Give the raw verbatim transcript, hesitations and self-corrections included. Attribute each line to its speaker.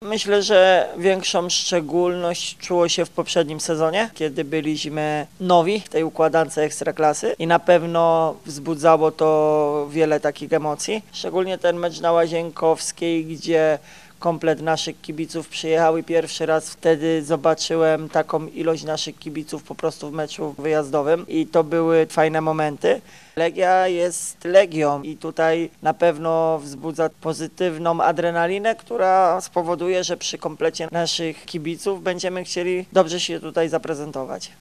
Speaker 1: Myślę, że większą szczególność czuło się w poprzednim sezonie, kiedy byliśmy nowi w tej układance Ekstraklasy i na pewno wzbudzało to wiele takich emocji. Szczególnie ten mecz na Łazienkowskiej, gdzie komplet naszych kibiców przyjechał i pierwszy raz wtedy zobaczyłem taką ilość naszych kibiców po prostu w meczu wyjazdowym i to były fajne momenty. Legia jest Legią i tutaj na pewno wzbudza pozytywną adrenalinę, która spowoduje, że przy komplecie naszych kibiców będziemy chcieli dobrze się tutaj zaprezentować.